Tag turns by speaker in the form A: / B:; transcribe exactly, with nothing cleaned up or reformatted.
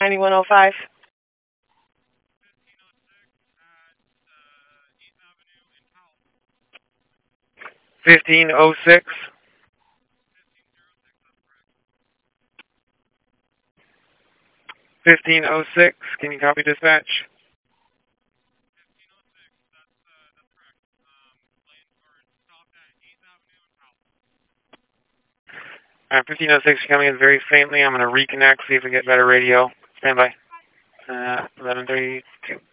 A: ninety-one oh five.
B: fifteen oh six. fifteen oh six. Can you copy dispatch? Alright, fifteen oh six, you're coming in very faintly. I'm going to reconnect, see if we get better radio. Stand by. Uh, eleven thirty-two.